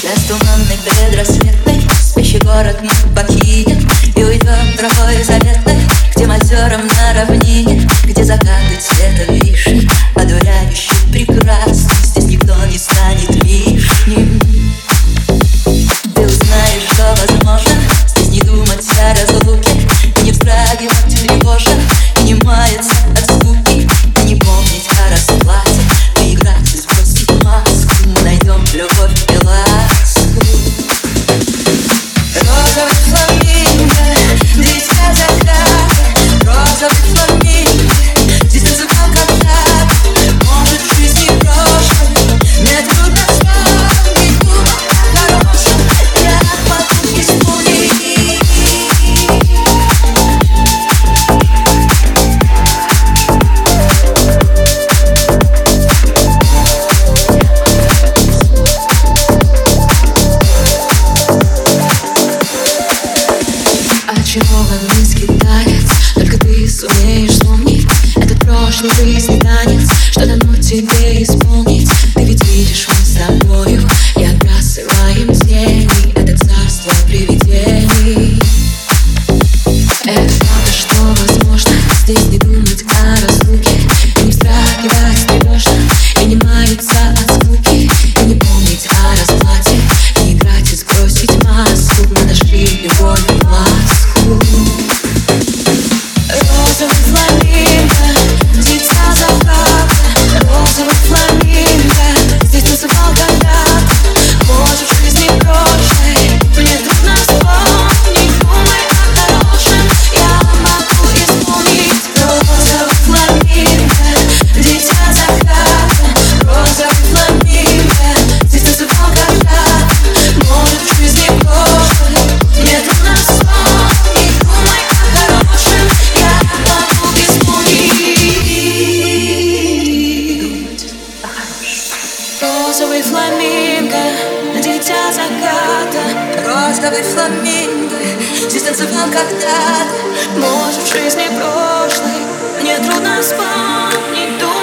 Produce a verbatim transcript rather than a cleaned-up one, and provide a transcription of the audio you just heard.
Час туманный предрассветный, спящий город мы покинем и уйдем тропой заветной к тем озерам на равнине, где закаты цвета вишни одуряющие прекрасны. Здесь никто не станет лишним. Ты узнаешь, что возможно здесь не думать о разлуке, и не вздрагивать тревожно, и не маяться от скуки, и не помнить о расплате, и играть и сбросить маску. Мы найдем любовь и ласку. Розовый фламинго, дитя заката. Розовый фламинго, здесь называл когда-то. Может, в жизни прошлой мне трудно вспомнить, думать о хорошем я могу исполнить. Очарованный скиталец, только ты сумеешь вспомнить этот прошлый жизни танец, что дано тебе исполнить. Ты ведь видишь, мы с тобою и отбрасываем тени, это царство привидений. Это правда, что возможно здесь не думать о разлуке, и не вздрагивать тревожно, и не маяться от скуки, и не помнить о расплате, и не играть и сбросить маску. Мы нашли любовь и ласку. Розовый фламинго, дитя заката. Розовый фламинго, здесь танцевал когда-то. Может, в жизни прошлой мне трудно вспомнить, думай о хорошем я могу исполнить. Розовый фламинго, дитя заката. Розовый фламинго, здесь танцевал когда-то. Может, в жизни прошлой мне трудно вспомнить, думай о хорошем я могу исполнить. Розовый фламинго, дитя заката. Розовый фламинго, здесь танцевал когда-то. Может, в жизни прошлой мне трудно вспомнить.